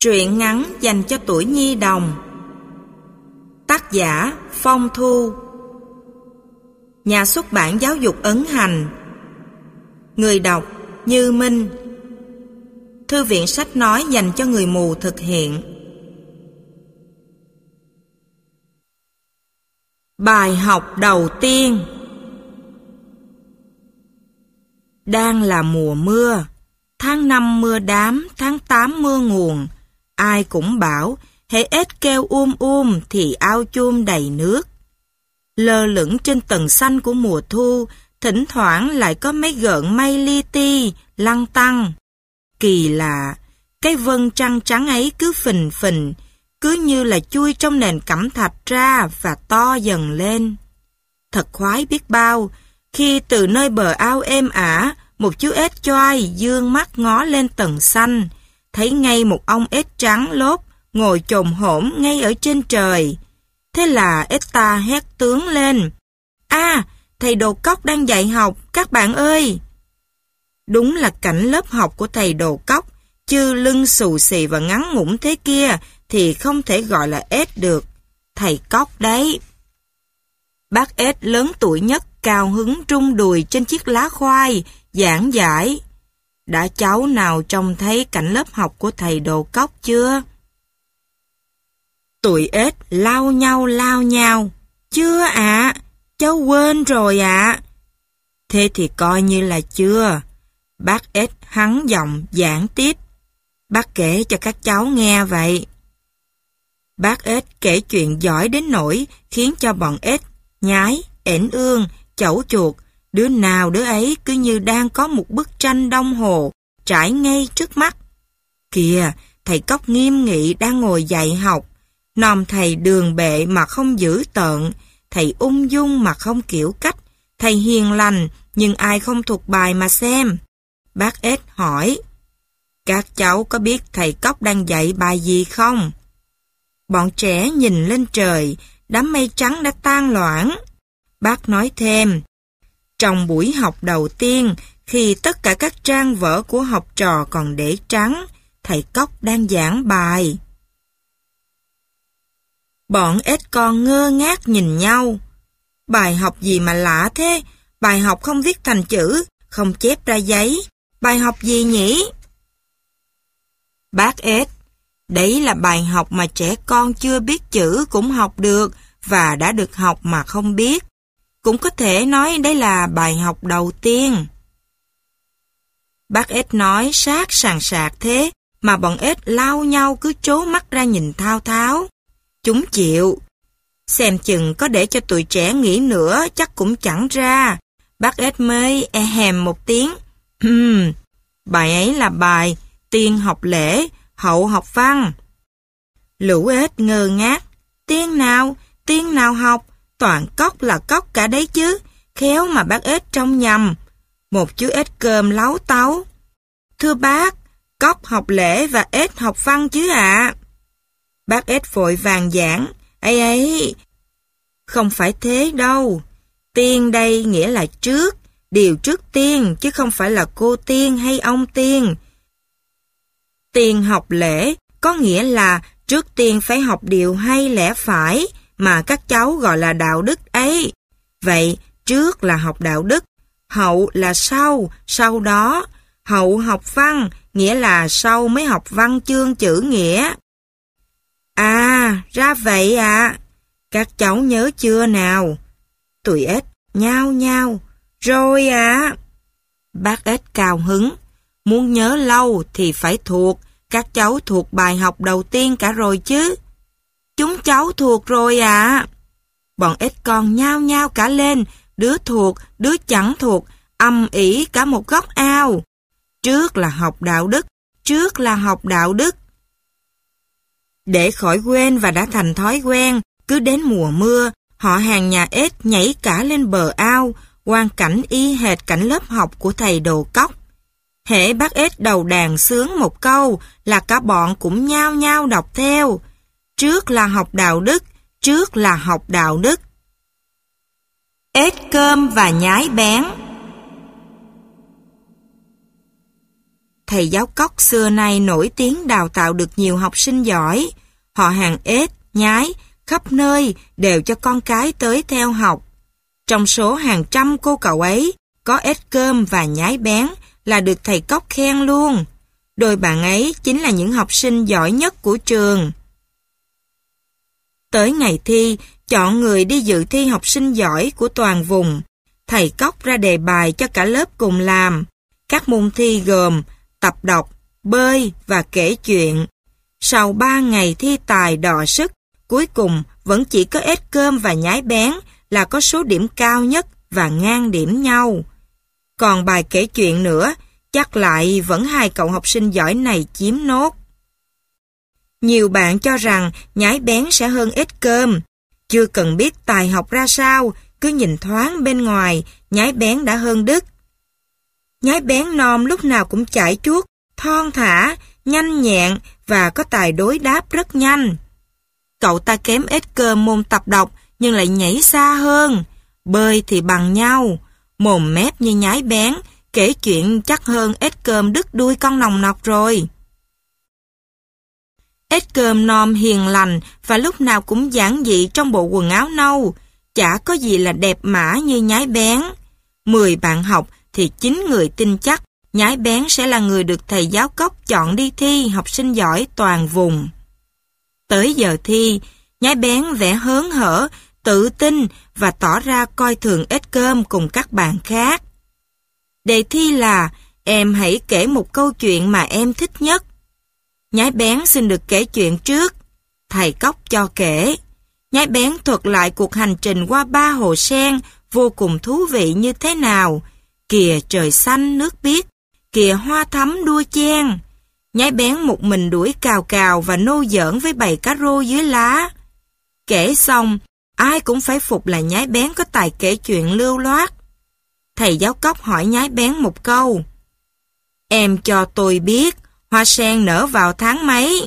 Truyện ngắn dành cho tuổi nhi đồng. Tác giả Phong Thu. Nhà xuất bản Giáo dục Ấn Hành. Người đọc Như Minh. Thư viện sách nói dành cho người mù thực hiện. Bài học đầu tiên. Đang là mùa mưa. Tháng 5 mưa đám, tháng 8 mưa nguồn. Ai cũng bảo, hễ ếch kêu thì ao chuông đầy nước. Lơ lửng trên tầng xanh của mùa thu, thỉnh thoảng lại có mấy gợn mây li ti, lăn tăn. Kỳ lạ, cái vân trăng trắng ấy cứ phình phình, cứ như là chui trong nền cẩm thạch ra và to dần lên. Thật khoái biết bao, khi từ nơi bờ ao êm ả, một chú ếch choai dương mắt ngó lên tầng xanh, thấy ngay một ông ếch trắng lốt ngồi chồm hổm ngay ở trên trời. Thế là ếch ta hét tướng lên: "À, thầy Đồ Cóc đang dạy học, các bạn ơi!" Đúng là cảnh lớp học của thầy Đồ Cóc, chứ lưng xù xì và ngắn ngủn thế kia thì không thể gọi là ếch được. Thầy Cóc đấy. Bác ếch lớn tuổi nhất cao hứng trung đùi trên chiếc lá khoai, giảng giải: "Đã cháu nào trông thấy cảnh lớp học của thầy Đồ Cóc chưa?" Tụi ếch lao nhau. "Chưa ạ, cháu quên rồi ạ." "Thế thì coi như là chưa." Bác ếch hắng giọng giảng tiếp: "Bác kể cho các cháu nghe vậy." Bác ếch kể chuyện giỏi đến nỗi khiến cho bọn ếch nhái, ẻn ương, chẩu chuột, đứa nào đứa ấy cứ như đang có một bức tranh đông hồ trải ngay trước mắt. Kìa, thầy Cóc nghiêm nghị đang ngồi dạy học, nòm thầy đường bệ mà không dữ tợn, thầy ung dung mà không kiểu cách, thầy hiền lành nhưng ai không thuộc bài mà xem. Bác ếch hỏi: "Các cháu có biết thầy Cóc đang dạy bài gì không?" Bọn trẻ nhìn lên trời, đám mây trắng đã tan loãng. Bác nói thêm: "Trong buổi học đầu tiên, khi tất cả các trang vở của học trò còn để trắng, thầy Cóc đang giảng bài." Bọn ếch con ngơ ngác nhìn nhau. Bài học gì mà lạ thế? Bài học không viết thành chữ, không chép ra giấy. Bài học gì nhỉ? Bác ếch: "Đấy là bài học mà trẻ con chưa biết chữ cũng học được và đã được học mà không biết. Cũng có thể nói đây là bài học đầu tiên." Bác ếch nói sát sàn sạc thế mà bọn ếch lao nhau cứ trố mắt ra nhìn thao tháo. Chúng chịu. Xem chừng có để cho tụi trẻ nghĩ nữa chắc cũng chẳng ra. Bác ếch mới hèm một tiếng: "Bài ấy là bài tiên học lễ, hậu học văn." Lũ ếch ngơ ngác: Tiên nào học, toàn Cóc là Cóc cả đấy chứ, khéo mà bác ếch trông nhầm. Một chú ếch cơm láu táu: "Thưa bác, Cóc học lễ và ếch học văn chứ ạ." Bác ếch vội vàng giảng: Ấy, không phải thế đâu. Tiên đây nghĩa là trước, điều trước tiên, chứ không phải là cô tiên hay ông tiên. Tiên học lễ có nghĩa là trước tiên phải học điều hay lẽ phải mà các cháu gọi là đạo đức ấy. Vậy trước là học đạo đức, hậu là sau đó. Hậu học văn nghĩa là sau mới học văn chương chữ nghĩa. À, ra vậy ạ. Các cháu nhớ chưa nào? Tụi ếch nhao nhao. Rồi ạ. Bác ếch cao hứng: "Muốn nhớ lâu thì phải thuộc. Các cháu thuộc bài học đầu tiên cả rồi chứ?" "Chúng cháu thuộc rồi ạ." Bọn ếch con nhao nhao cả lên, đứa thuộc, đứa chẳng thuộc, ầm ĩ cả một góc ao. Trước là học đạo đức. Để khỏi quên và đã thành thói quen, cứ đến mùa mưa, họ hàng nhà ếch nhảy cả lên bờ ao, quang cảnh y hệt cảnh lớp học của thầy Đồ Cóc. Hễ bác ếch đầu đàn sướng một câu là cả bọn cũng nhao nhao đọc theo: "Trước là học đạo đức. Ếch cơm và nhái bén." thầy giáo cóc xưa nay nổi tiếng đào tạo được nhiều học sinh giỏi. Họ hàng ếch, nhái, khắp nơi đều cho con cái tới theo học. Trong số hàng trăm cô cậu ấy, có ếch cơm và nhái bén là được thầy cóc khen luôn. Đôi bạn ấy chính là những học sinh giỏi nhất của trường. Tới ngày thi, chọn người đi dự thi học sinh giỏi của toàn vùng. Thầy cóc ra đề bài cho cả lớp cùng làm. Các môn thi gồm tập đọc, bơi và kể chuyện. Sau 3 ngày thi tài đọ sức, cuối cùng vẫn chỉ có ếch cơm và nhái bén là có số điểm cao nhất và ngang điểm nhau. Còn bài kể chuyện nữa, chắc lại vẫn 2 cậu học sinh giỏi này chiếm nốt. Nhiều bạn cho rằng nhái bén sẽ hơn ếch cơm. Chưa cần biết tài học ra sao, cứ nhìn thoáng bên ngoài, nhái bén đã hơn đứt. Nhái bén non lúc nào cũng chải chuốt, thon thả, nhanh nhẹn và có tài đối đáp rất nhanh. Cậu ta kém ếch cơm môn tập đọc nhưng lại nhảy xa hơn. Bơi thì bằng nhau, mồm mép như nhái bén, kể chuyện chắc hơn ếch cơm đứt đuôi con nòng nọc rồi. Ếch cơm non hiền lành và lúc nào cũng giản dị trong bộ quần áo nâu, chả có gì là đẹp mã như nhái bén. 10 bạn học thì 9 người tin chắc nhái bén sẽ là người được thầy giáo cóc chọn đi thi học sinh giỏi toàn vùng. Tới giờ thi, nhái bén vẻ hớn hở, tự tin và tỏ ra coi thường ếch cơm cùng các bạn khác. Đề thi là em hãy kể một câu chuyện mà em thích nhất. Nhái bén xin được kể chuyện trước. Thầy cóc cho kể. Nhái bén thuật lại cuộc hành trình qua 3 hồ sen vô cùng thú vị như thế nào. Kìa trời xanh nước biếc, kìa hoa thắm đua chen. Nhái bén một mình đuổi cào cào và nô giỡn với bầy cá rô dưới lá. Kể xong, ai cũng phải phục là nhái bén có tài kể chuyện lưu loát. Thầy giáo cóc hỏi nhái bén một câu. Em cho tôi biết, hoa sen nở vào tháng mấy?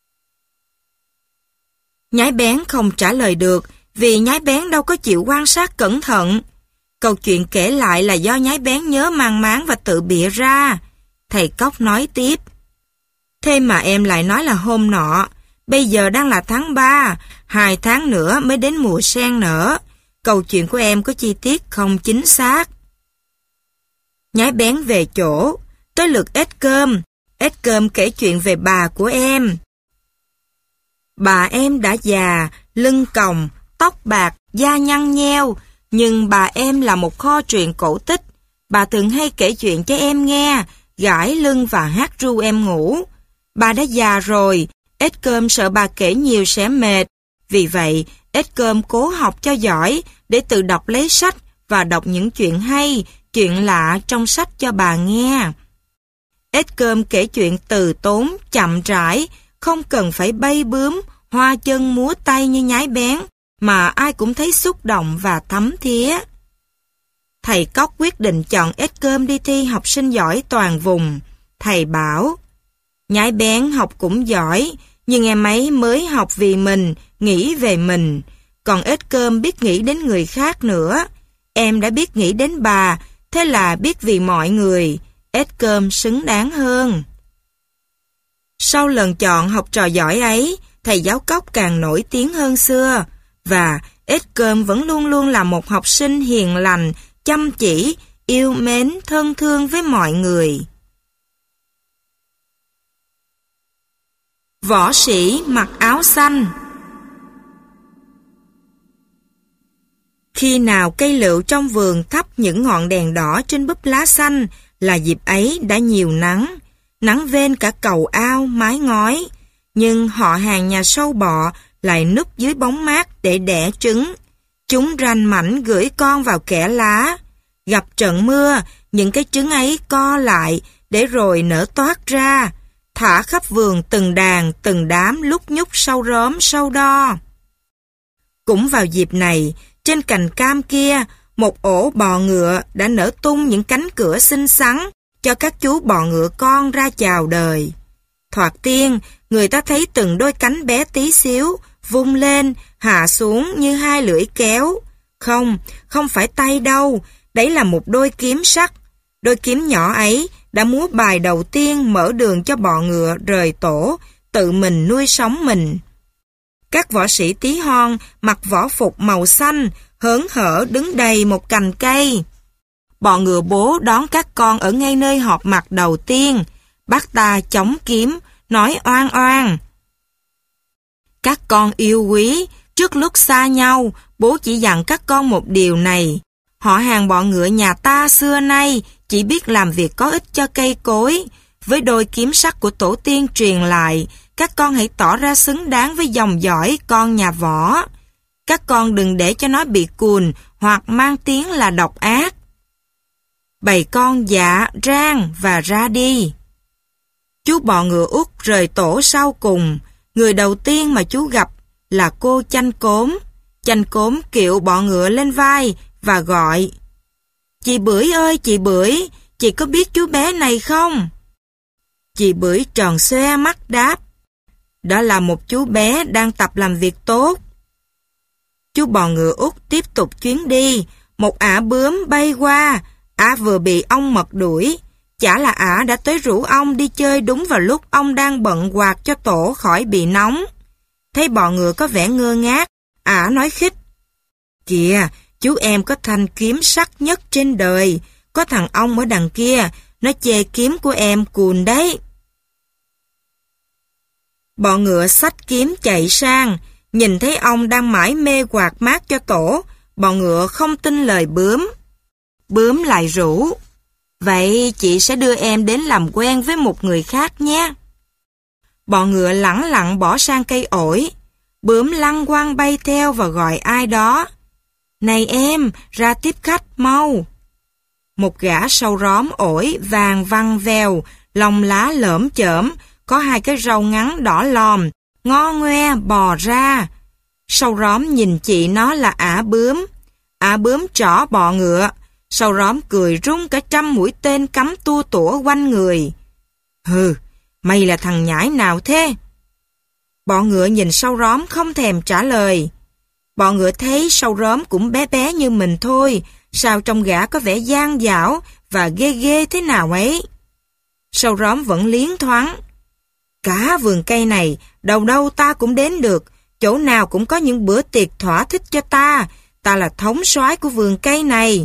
Nhái bén không trả lời được, vì nhái bén đâu có chịu quan sát cẩn thận. Câu chuyện kể lại là do nhái bén nhớ mang máng và tự bịa ra. Thầy cóc nói tiếp. Thế mà em lại nói là hôm nọ, bây giờ đang là tháng 3, 2 tháng nữa mới đến mùa sen nở. Câu chuyện của em có chi tiết không chính xác. Nhái bén về chỗ, tới lượt ếch cơm. Ếch cơm kể chuyện về bà của em. Bà em đã già, lưng còng, tóc bạc, da nhăn nheo, nhưng bà em là một kho truyện cổ tích. Bà thường hay kể chuyện cho em nghe, gãi lưng và hát ru em ngủ. Bà đã già rồi, ếch cơm sợ bà kể nhiều sẽ mệt. Vì vậy, ếch cơm cố học cho giỏi để tự đọc lấy sách và đọc những chuyện hay, chuyện lạ trong sách cho bà nghe. Ếch cơm kể chuyện từ tốn, chậm rãi, không cần phải bay bướm, hoa chân múa tay như nhái bén, mà ai cũng thấy xúc động và thấm thía. Thầy cóc quyết định chọn ếch cơm đi thi học sinh giỏi toàn vùng. Thầy bảo, nhái bén học cũng giỏi, nhưng em ấy mới học vì mình, nghĩ về mình. Còn ếch cơm biết nghĩ đến người khác nữa. Em đã biết nghĩ đến bà, thế là biết vì mọi người. Ếch cơm xứng đáng hơn. Sau lần chọn học trò giỏi ấy, thầy giáo cóc càng nổi tiếng hơn xưa. Và ếch cơm vẫn luôn luôn là một học sinh hiền lành, chăm chỉ, yêu mến, thân thương với mọi người. Võ sĩ mặc áo xanh. Khi nào cây lựu trong vườn thắp những ngọn đèn đỏ trên búp lá xanh là dịp ấy đã nhiều nắng. Nắng vên cả cầu ao, mái ngói. Nhưng họ hàng nhà sâu bọ lại núp dưới bóng mát để đẻ trứng. Chúng ranh mảnh gửi con vào kẽ lá. Gặp trận mưa, những cái trứng ấy co lại để rồi nở toát ra. Thả khắp vườn từng đàn, từng đám lúc nhúc sâu róm, sâu đo. Cũng vào dịp này, trên cành cam kia, một ổ bò ngựa đã nở tung những cánh cửa xinh xắn cho các chú bò ngựa con ra chào đời. Thoạt tiên, người ta thấy từng đôi cánh bé tí xíu, vung lên, hạ xuống như 2 lưỡi kéo. Không phải tay đâu, đấy là một đôi kiếm sắt. Đôi kiếm nhỏ ấy đã múa bài đầu tiên mở đường cho bọ ngựa rời tổ, tự mình nuôi sống mình. Các võ sĩ tí hon mặc võ phục màu xanh, hớn hở đứng đầy một cành cây. Bọ ngựa bố đón các con ở ngay nơi họp mặt đầu tiên. Bác ta chống kiếm, nói oan oan. Các con yêu quý, trước lúc xa nhau, bố chỉ dặn các con một điều này. Họ hàng bọ ngựa nhà ta xưa nay chỉ biết làm việc có ích cho cây cối. Với đôi kiếm sắt của tổ tiên truyền lại, các con hãy tỏ ra xứng đáng với dòng dõi con nhà võ. Các con đừng để cho nó bị cùn hoặc mang tiếng là độc ác. Bầy con dạ, rang và ra đi. Chú bọ ngựa út rời tổ sau cùng. Người đầu tiên mà chú gặp là cô Chanh Cốm. Chanh Cốm kiệu bọ ngựa lên vai và gọi: "Chị Bưởi ơi chị Bưởi, chị có biết chú bé này không?" Chị Bưởi tròn xoe mắt đáp: "Đó là một chú bé đang tập làm việc tốt." Chú bò ngựa út tiếp tục chuyến đi. Một ả bướm bay qua. Ả vừa bị ong mật đuổi. Chả là ả đã tới rủ ong đi chơi đúng vào lúc ong đang bận quạt cho tổ khỏi bị nóng. Thấy bò ngựa có vẻ ngơ ngác, ả nói khích: "Kìa, chú em có thanh kiếm sắc nhất trên đời. Có thằng ong ở đằng kia, nó chê kiếm của em cùn đấy." Bọ ngựa xách kiếm chạy sang, nhìn thấy ong đang mải mê quạt mát cho tổ. Bọ ngựa không tin lời bướm. Bướm lại rủ: "Vậy chị sẽ đưa em đến làm quen với một người khác nhé." Bọ ngựa lẳng lặng bỏ sang cây ổi. Bướm lăng quăng bay theo và gọi ai đó: "Này em, ra tiếp khách mau." Một gã sâu róm ổi vàng văng vèo, lông lá lởm chởm, có hai cái râu ngắn đỏ lòm, ngo ngoe bò ra. Sâu róm nhìn chị nó là ả bướm. Ả bướm trỏ bọ ngựa. Sâu róm cười rung cả 100 mũi tên cắm tua tủa quanh người. "Hừ, mày là thằng nhãi nào thế?" Bọ ngựa nhìn sâu róm không thèm trả lời. Bọ ngựa thấy sâu róm cũng bé bé như mình thôi, sao trong gã có vẻ gian dảo và ghê ghê thế nào ấy. Sâu róm vẫn liến thoáng: "Cả vườn cây này, đâu đâu ta cũng đến được, chỗ nào cũng có những bữa tiệc thỏa thích cho ta, ta là thống soái của vườn cây này."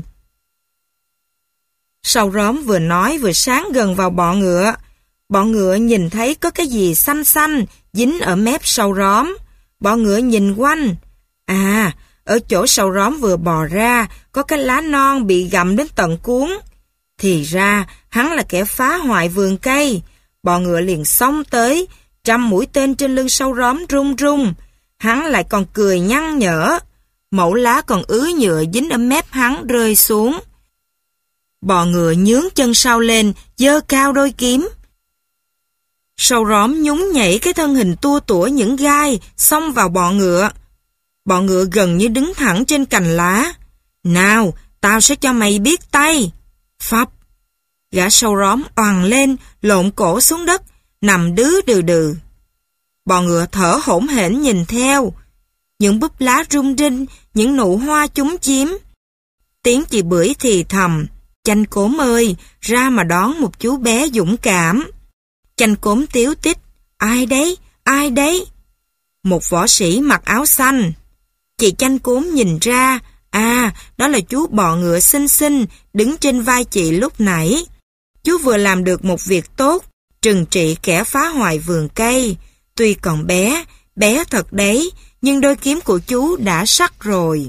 Sâu róm vừa nói vừa sáng gần vào bọ ngựa. Bọ ngựa nhìn thấy có cái gì xanh xanh dính ở mép sâu róm. Bọ ngựa nhìn quanh. À, ở chỗ sâu róm vừa bò ra có cái lá non bị gặm đến tận cuống. Thì ra hắn là kẻ phá hoại vườn cây. Bọ ngựa liền xông tới, 100 mũi tên trên lưng sâu róm rung rung. Hắn lại còn cười nhăn nhở. Mẩu lá còn ứ nhựa dính ở mép hắn rơi xuống. Bọ ngựa nhướng chân sau lên, giơ cao đôi kiếm. Sâu róm nhún nhảy cái thân hình tua tủa những gai, xông vào bọ ngựa. Bọ ngựa gần như đứng thẳng trên cành lá. "Nào, tao sẽ cho mày biết tay." Phập. Gã sâu róm oằn lên, lộn cổ xuống đất, nằm đứ đừ đừ. Bọ ngựa thở hổn hển nhìn theo. Những búp lá rung rinh, những nụ hoa chúm chím. Tiếng chị Bưởi thì thầm: "Chanh Cốm ơi, ra mà đón một chú bé dũng cảm." Chanh Cốm tíu tít: "Ai đấy? Ai đấy?" Một võ sĩ mặc áo xanh. Chị Chanh Cốm nhìn ra, đó là chú bọ ngựa xinh xinh đứng trên vai chị lúc nãy. Chú vừa làm được một việc tốt, trừng trị kẻ phá hoại vườn cây. Tuy còn bé, bé thật đấy, nhưng đôi kiếm của chú đã sắc rồi.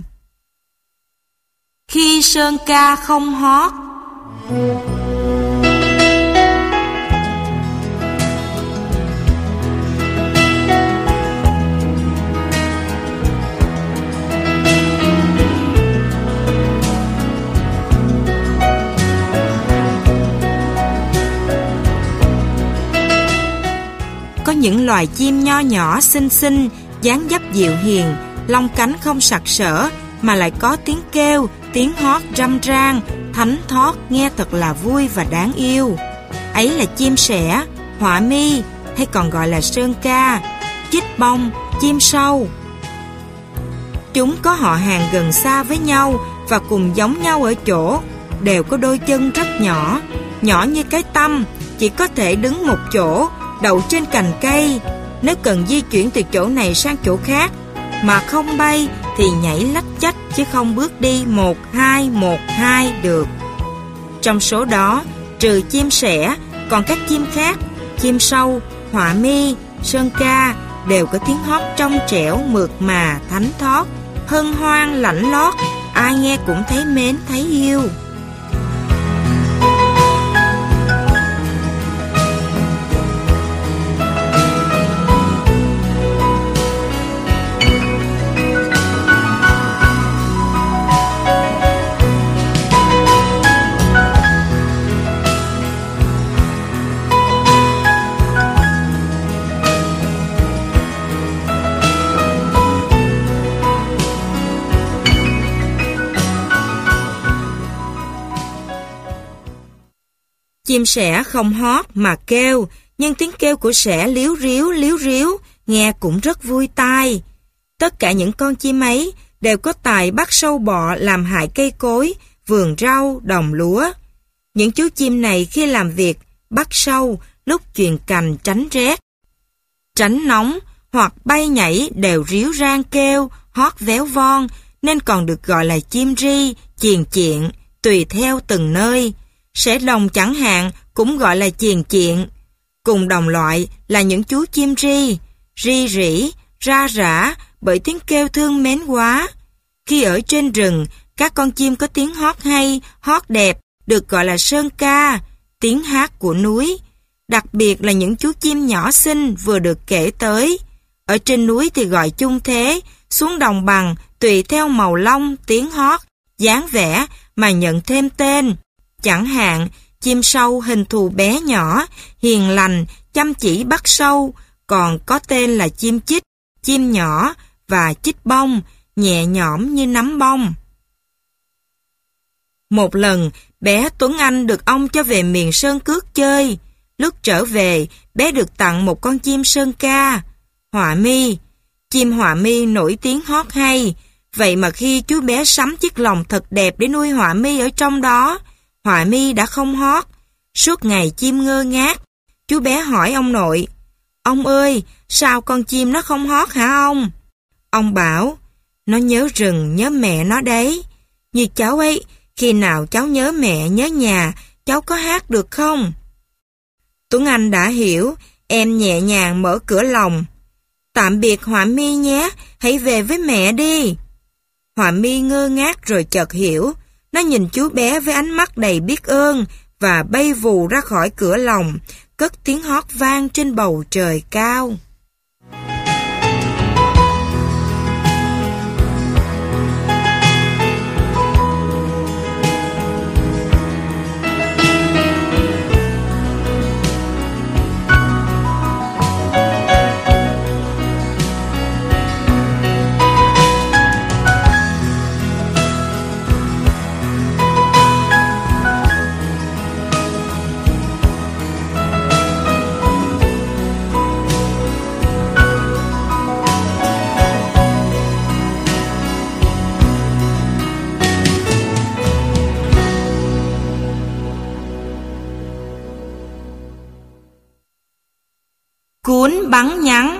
Khi sơn ca không hót. Có những loài chim nho nhỏ xinh xinh, dáng dấp dịu hiền, lông cánh không sặc sỡ mà lại có tiếng kêu, tiếng hót râm ran, thánh thót nghe thật là vui và đáng yêu. Ấy là chim sẻ, họa mi hay còn gọi là sơn ca, chích bông, chim sâu. Chúng có họ hàng gần xa với nhau và cùng giống nhau ở chỗ, đều có đôi chân rất nhỏ, nhỏ như cái tăm, chỉ có thể đứng một chỗ, đậu trên cành cây. Nếu cần di chuyển từ chỗ này sang chỗ khác, mà không bay thì nhảy lách chách chứ không bước đi 1-2 được. Trong số đó, trừ chim sẻ, còn các chim khác, chim sâu, họa mi, sơn ca đều có tiếng hót trong trẻo, mượt mà, thánh thót, hân hoan, lạnh lót, ai nghe cũng thấy mến, thấy yêu. Chim sẻ không hót mà kêu, nhưng tiếng kêu của sẻ líu ríu, nghe cũng rất vui tai. Tất cả những con chim ấy đều có tài bắt sâu bọ làm hại cây cối, vườn rau, đồng lúa. Những chú chim này khi làm việc, bắt sâu, lúc chuyền cành tránh rét, tránh nóng hoặc bay nhảy đều ríu rang kêu, hót véo von, nên còn được gọi là chim ri, chiền chiện, tùy theo từng nơi. Sẻ đồng chẳng hạn cũng gọi là chiền chiện. Cùng đồng loại là những chú chim ri, ri rỉ, ra rả bởi tiếng kêu thương mến quá. Khi ở trên rừng, các con chim có tiếng hót hay, hót đẹp, được gọi là sơn ca, tiếng hát của núi. Đặc biệt là những chú chim nhỏ xinh vừa được kể tới. Ở trên núi thì gọi chung thế, xuống đồng bằng tùy theo màu lông, tiếng hót, dáng vẻ mà nhận thêm tên. Chẳng hạn, chim sâu hình thù bé nhỏ, hiền lành, chăm chỉ bắt sâu, còn có tên là chim chích, chim nhỏ và chích bông, nhẹ nhõm như nắm bông. Một lần, bé Tuấn Anh được ông cho về miền Sơn Cước chơi. Lúc trở về, bé được tặng một con chim sơn ca, họa mi. Chim họa mi nổi tiếng hót hay, vậy mà khi chú bé sắm chiếc lồng thật đẹp để nuôi họa mi ở trong đó, họa mi đã không hót. Suốt ngày chim ngơ ngác. Chú bé hỏi ông nội, ông ơi, sao con chim nó không hót hả ông? Ông bảo, nó nhớ rừng, nhớ mẹ nó đấy. Như cháu ấy, khi nào cháu nhớ mẹ, nhớ nhà, cháu có hát được không? Tuấn Anh đã hiểu, em nhẹ nhàng mở cửa lòng. Tạm biệt họa mi nhé, hãy về với mẹ đi. Họa mi ngơ ngác rồi chợt hiểu. Nó nhìn chú bé với ánh mắt đầy biết ơn và bay vù ra khỏi cửa lòng, cất tiếng hót vang trên bầu trời cao. Cuốn bắn nhắn.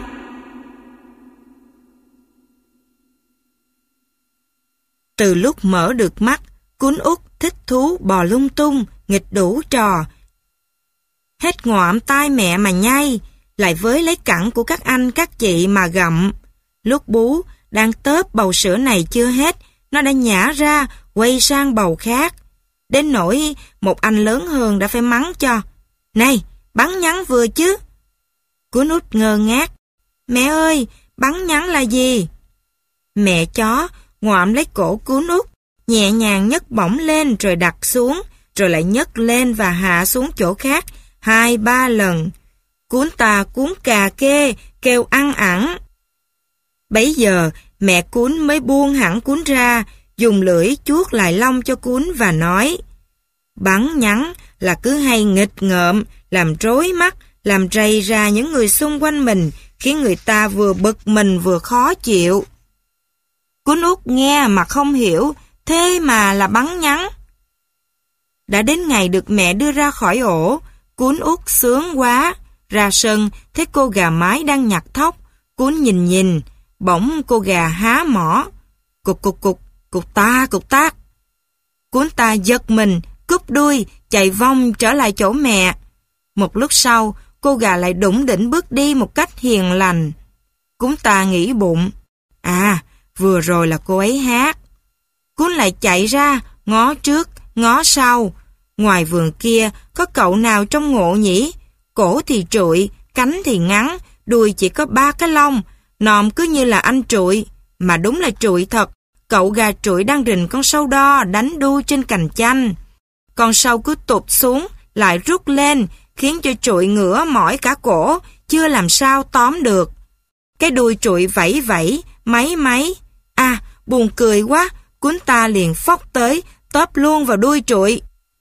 Từ lúc mở được mắt, Cuốn Út thích thú bò lung tung, nghịch đủ trò. Hết ngoạm tai mẹ mà nhai, lại với lấy cẳng của các anh các chị mà gặm. Lúc bú, đang tớp bầu sữa này chưa hết, nó đã nhả ra, quay sang bầu khác. Đến nỗi một anh lớn hơn đã phải mắng cho. Này, bắn nhắn vừa chứ. Cuốn Út ngơ ngác. Mẹ ơi, bắn nhắn là gì? Mẹ chó ngoạm lấy cổ Cuốn Út, nhẹ nhàng nhấc bổng lên rồi đặt xuống, rồi lại nhấc lên và hạ xuống chỗ khác 2-3 lần. Cuốn ta cuốn cà kê, kêu ăn ẳng. Bấy giờ, mẹ Cuốn mới buông hẳn Cuốn ra, dùng lưỡi chuốt lại lông cho Cuốn và nói: Bắn nhắn là cứ hay nghịch ngợm, làm rối mắt, làm rầy ra những người xung quanh mình, khiến người ta vừa bực mình vừa khó chịu. Cuốn Út nghe mà không hiểu, thế mà là bắn nhắn. Đã đến ngày được mẹ đưa ra khỏi ổ, Cún út sướng quá. Ra sân, thấy cô gà mái đang nhặt thóc. Cún nhìn nhìn, bỗng cô gà há mỏ. Cục cục cục, cục ta cục tác. Cún ta giật mình, cúp đuôi, chạy vòng trở lại chỗ mẹ. Một lúc sau, cô gà lại đủng đỉnh bước đi một cách hiền lành. Cún ta nghĩ bụng, vừa rồi là cô ấy hát. Cún lại chạy ra, ngó trước, ngó sau. Ngoài vườn kia, có cậu nào trông ngộ nhỉ? Cổ thì trụi, cánh thì ngắn, đuôi chỉ có 3 cái lông, nòm cứ như là anh trụi. Mà đúng là trụi thật, cậu gà trụi đang rình con sâu đo đánh đu trên cành chanh. Con sâu cứ tụt xuống, lại rút lên, khiến cho trụi ngửa mỏi cả cổ, chưa làm sao tóm được. Cái đuôi trụi vẫy vẫy, máy máy. Buồn cười quá, Cún ta liền phóc tới, tóp luôn vào đuôi trụi.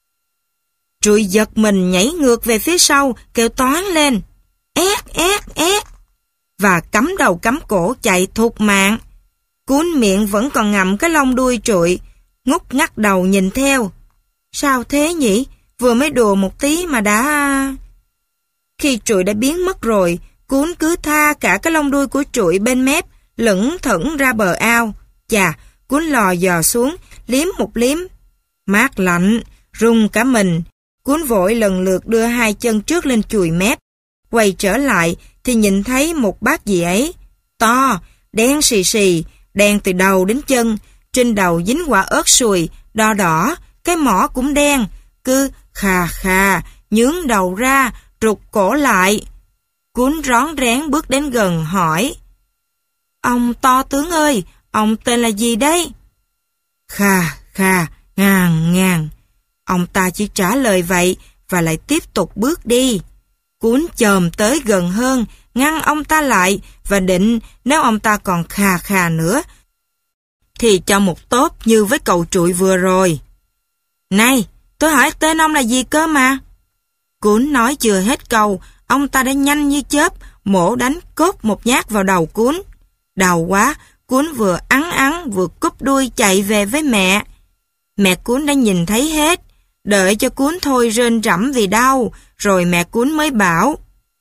Trụi giật mình nhảy ngược về phía sau, kêu toáng lên. Ét, ét, ét. Và cắm đầu cắm cổ chạy thục mạng. Cún miệng vẫn còn ngậm cái lông đuôi trụi, ngúc ngắt đầu nhìn theo. Sao thế nhỉ? Vừa mới đùa một tí mà đã... Khi trụi đã biến mất rồi, Cún cứ tha cả cái lông đuôi của trụi bên mép, lững thững ra bờ ao. Chà, Cún lò dò xuống, liếm một liếm. Mát lạnh, rung cả mình. Cún vội lần lượt đưa 2 chân trước lên chùi mép. Quay trở lại thì nhìn thấy một bát gì ấy. To, đen xì xì, đen từ đầu đến chân. Trên đầu dính quả ớt sùi, đỏ đỏ, cái mỏ cũng đen. Cứ khà khà, nhướng đầu ra, trục cổ lại. Cún rón rén bước đến gần hỏi. Ông to tướng ơi, ông tên là gì đấy? Khà khà, ngàn ngàn. Ông ta chỉ trả lời vậy và lại tiếp tục bước đi. Cún chồm tới gần hơn, ngăn ông ta lại và định nếu ông ta còn khà khà nữa thì cho một tốp như với cậu trụi vừa rồi. Này, tôi hỏi tên ông là gì cơ mà? Cún nói chưa hết câu, ông ta đã nhanh như chớp mổ đánh cốt một nhát vào đầu Cún. Đau quá, Cún vừa ắn vừa cúp đuôi chạy về với mẹ. Mẹ Cún đã nhìn thấy hết, đợi cho Cún thôi rên rẫm vì đau, rồi mẹ Cún mới bảo.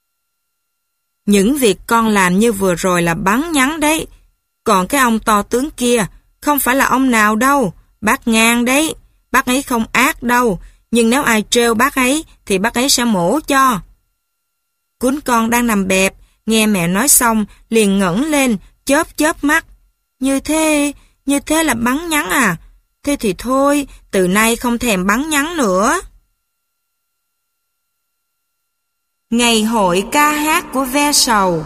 Những việc con làm như vừa rồi là bắn nhắn đấy. Còn cái ông to tướng kia, không phải là ông nào đâu, bác Ngang đấy. Bác ấy không ác đâu, nhưng nếu ai trêu bác ấy thì bác ấy sẽ mổ cho. Cún con đang nằm bẹp, nghe mẹ nói xong, liền ngẩng lên, chớp mắt. Như thế là bắn nhắn à? Thế thì thôi, từ nay không thèm bắn nhắn nữa. Ngày hội ca hát của ve sầu.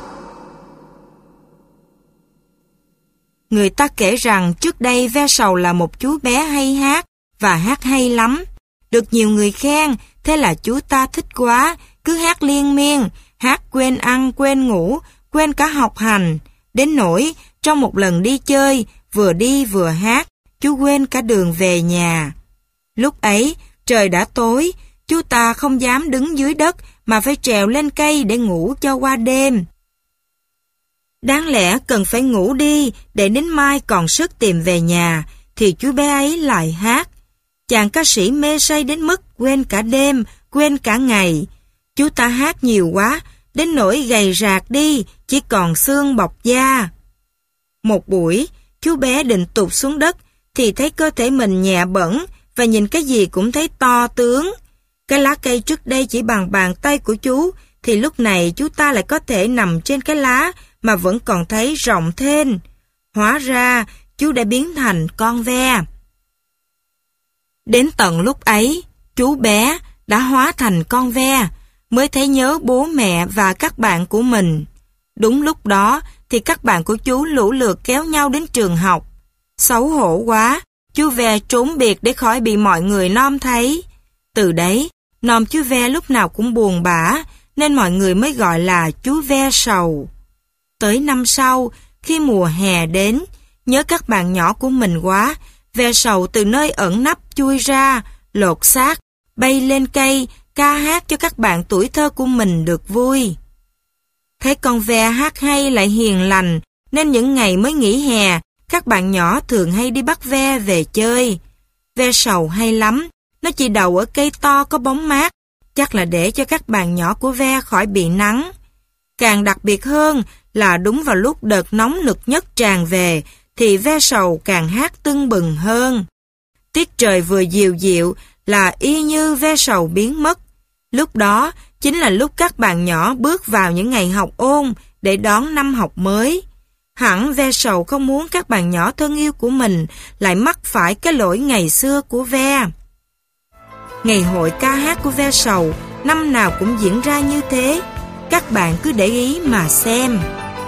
Người ta kể rằng trước đây ve sầu là một chú bé hay hát, và hát hay lắm. Được nhiều người khen, thế là chú ta thích quá, cứ hát liên miên, hát quên ăn, quên ngủ, quên cả học hành. Đến nỗi, trong một lần đi chơi, vừa đi vừa hát, chú quên cả đường về nhà. Lúc ấy, trời đã tối, chú ta không dám đứng dưới đất mà phải trèo lên cây để ngủ cho qua đêm. Đáng lẽ cần phải ngủ đi để đến mai còn sức tìm về nhà, thì chú bé ấy lại hát. Chàng ca sĩ mê say đến mức quên cả đêm, quên cả ngày. Chú ta hát nhiều quá, đến nỗi gầy rạc đi, chỉ còn xương bọc da. Một buổi, chú bé định tụt xuống đất, thì thấy cơ thể mình nhẹ bẫng và nhìn cái gì cũng thấy to tướng. Cái lá cây trước đây chỉ bằng bàn tay của chú, thì lúc này chú ta lại có thể nằm trên cái lá mà vẫn còn thấy rộng thênh. Hóa ra, chú đã biến thành con ve. Đến tận lúc ấy, chú bé đã hóa thành con ve, mới thấy nhớ bố mẹ và các bạn của mình. Đúng lúc đó thì các bạn của chú lũ lượt kéo nhau đến trường học. Xấu hổ quá, chú ve trốn biệt để khỏi bị mọi người nom thấy. Từ đấy, nom chú ve lúc nào cũng buồn bã, nên mọi người mới gọi là chú ve sầu. Tới năm sau, khi mùa hè đến, nhớ các bạn nhỏ của mình quá, ve sầu từ nơi ẩn nấp chui ra, lột xác, bay lên cây, ca hát cho các bạn tuổi thơ của mình được vui. Thấy con ve hát hay lại hiền lành, nên những ngày mới nghỉ hè, các bạn nhỏ thường hay đi bắt ve về chơi. Ve sầu hay lắm, Nó chỉ đậu ở cây to có bóng mát, chắc là để cho các bạn nhỏ của ve khỏi bị nắng. Càng đặc biệt hơn là đúng vào lúc đợt nóng nực nhất tràn về, thì ve sầu càng hát tưng bừng hơn. Tiết trời vừa dịu dịu là y như ve sầu biến mất. Lúc đó chính là lúc các bạn nhỏ bước vào những ngày học ôn để đón năm học mới. Hẳn ve sầu không muốn các bạn nhỏ thân yêu của mình lại mắc phải cái lỗi ngày xưa của ve. Ngày hội ca hát của ve sầu năm nào cũng diễn ra như thế. Các bạn cứ để ý mà xem.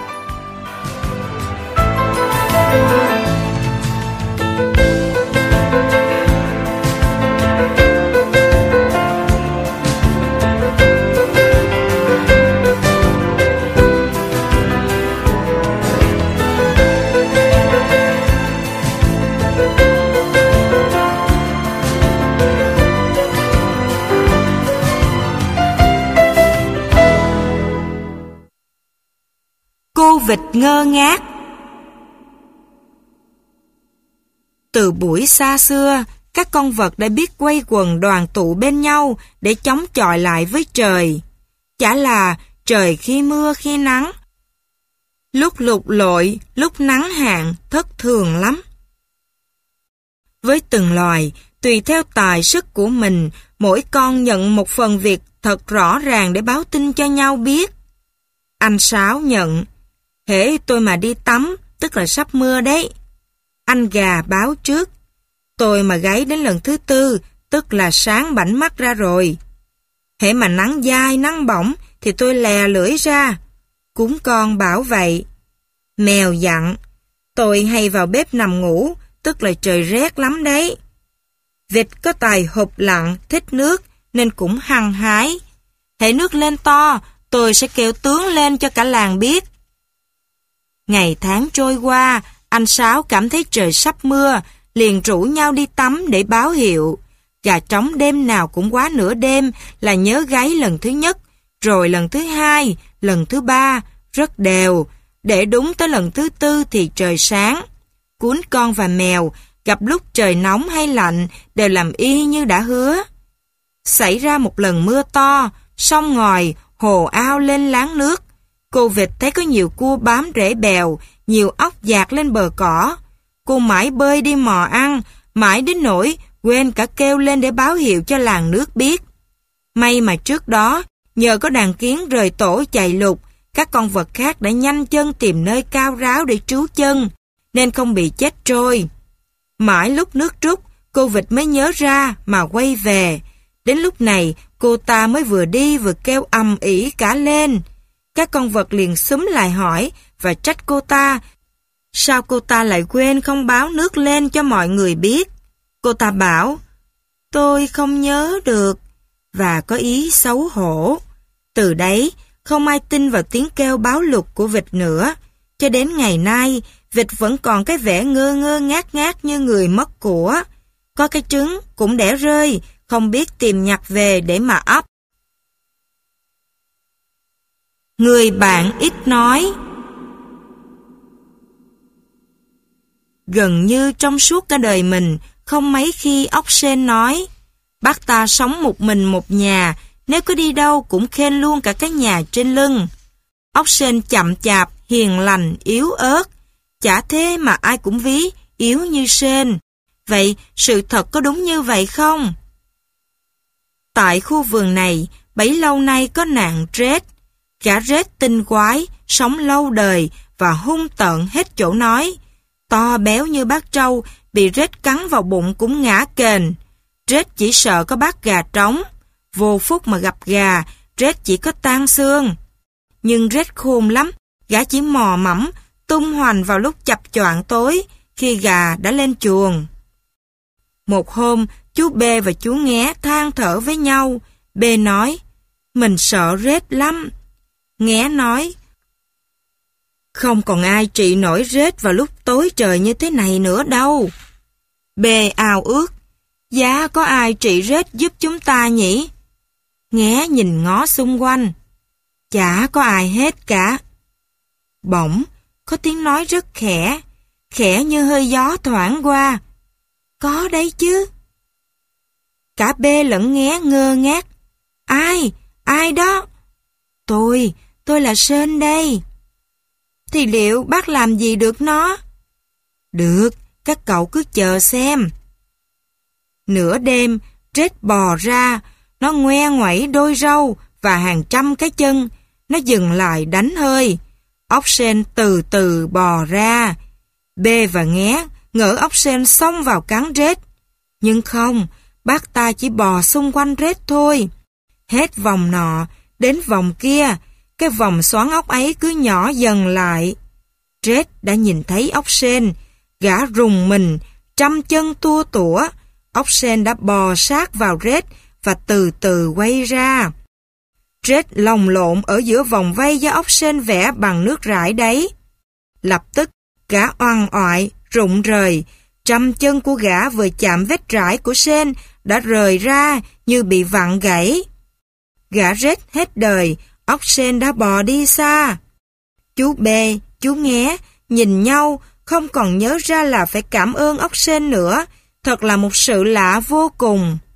Cô vịt ngơ ngác. Từ buổi xa xưa, các con vật đã biết quây quần đoàn tụ bên nhau để chống chọi lại với trời. Chả là trời khi mưa khi nắng, lúc lụt lội, lúc nắng hạn, thất thường lắm. Với từng loài, tùy theo tài sức của mình, mỗi con nhận một phần việc thật rõ ràng để báo tin cho nhau biết. Anh Sáo nhận: hễ tôi mà đi tắm, tức là sắp mưa đấy. Anh Gà báo trước: tôi mà gáy đến lần thứ tư, tức là sáng bảnh mắt ra rồi. Hễ mà nắng dai, nắng bỏng, thì tôi lè lưỡi ra. Cún Con bảo vậy. Mèo dặn: tôi hay vào bếp nằm ngủ, tức là trời rét lắm đấy. Vịt có tài hụp lặn, thích nước, nên cũng hăng hái. Hễ nước lên to, tôi sẽ kêu tướng lên cho cả làng biết. Ngày tháng trôi qua, anh Sáo cảm thấy trời sắp mưa, liền rủ nhau đi tắm để báo hiệu. Gà trống đêm nào cũng quá nửa đêm là nhớ gáy lần thứ nhất, rồi lần thứ hai, lần thứ ba, rất đều, để đúng tới lần thứ tư thì trời sáng. Cún Con và mèo gặp lúc trời nóng hay lạnh đều làm y như đã hứa. Xảy ra một lần mưa to, sông ngòi, hồ ao lên láng nước. Cô vịt thấy có nhiều cua bám rễ bèo, nhiều ốc dạt lên bờ cỏ. Cô mãi bơi đi mò ăn, mãi đến nỗi quên cả kêu lên để báo hiệu cho làng nước biết. May mà trước đó, nhờ có đàn kiến rời tổ chạy lục, các con vật khác đã nhanh chân tìm nơi cao ráo để trú chân, nên không bị chết trôi. Mãi lúc nước trút, cô vịt mới nhớ ra mà quay về. Đến lúc này, cô ta mới vừa đi vừa kêu ầm ĩ cả lên. Các con vật liền xúm lại hỏi và trách cô ta. Sao cô ta lại quên không báo nước lên cho mọi người biết? Cô ta bảo: tôi không nhớ được, và có ý xấu hổ. Từ đấy, không ai tin vào tiếng kêu báo lục của vịt nữa. Cho đến ngày nay, vịt vẫn còn cái vẻ ngơ ngơ ngác ngác như người mất của. Có cái trứng cũng đẻ rơi, không biết tìm nhặt về để mà ấp. Người bạn ít nói. Gần như trong suốt cả đời mình, không mấy khi ốc sên nói. Bác ta sống một mình một nhà, nếu có đi đâu cũng khen luôn cả cái nhà trên lưng. Ốc sên chậm chạp, hiền lành, yếu ớt. Chả thế mà ai cũng ví, yếu như sên. Vậy sự thật có đúng như vậy không? Tại khu vườn này, bấy lâu nay có nạn rết. Gã rết tinh quái, sống lâu đời và hung tợn hết chỗ nói. To béo như bát trâu, bị rết cắn vào bụng cũng ngã kềnh. Rết chỉ sợ có bát gà trống. Vô phúc mà gặp gà, rết chỉ có tan xương. Nhưng rết khôn lắm, gã chỉ mò mẫm, tung hoành vào lúc chập choạng tối, khi gà đã lên chuồng. Một hôm, chú B và chú Nghé than thở với nhau. B nói: mình sợ rết lắm. Nghé nói: không còn ai trị nổi rết vào lúc tối trời như thế này nữa đâu. B ào ước: giá có ai trị rết giúp chúng ta nhỉ? Nghé nhìn ngó xung quanh: chả có ai hết cả. Bỗng có tiếng nói rất khẽ, khẽ như hơi gió thoảng qua: có đấy chứ. Cả B lẫn Nghé ngơ ngác. Ai? Ai đó? Tôi là Sên đây. Thì liệu bác làm gì được nó? Được, các cậu cứ chờ xem. Nửa đêm, Rết bò ra, nó ngoe ngoẩy đôi râu và hàng trăm cái chân. Nó dừng lại đánh hơi. Ốc sên từ từ bò ra. B và Nghé ngỡ ốc sên xông vào cắn Rết. Nhưng không, bác ta chỉ bò xung quanh Rết thôi. Hết vòng nọ, đến vòng kia, cái vòng xoắn ốc ấy cứ nhỏ dần lại. Rết đã nhìn thấy ốc sên, gã rùng mình, trăm chân tua tủa. Ốc sên đã bò sát vào Rết và từ từ quay ra. Rết lồng lộn ở giữa vòng vây do ốc sên vẽ bằng nước rải đấy. Lập tức, gã oằn oại, rụng rời. Trăm chân của gã vừa chạm vết rải của sên đã rời ra như bị vặn gãy. Gã Rết hết đời, ốc sên đã bò đi xa. Chú B, chú Nghé nhìn nhau, không còn nhớ ra là phải cảm ơn ốc sên nữa. Thật là một sự lạ vô cùng.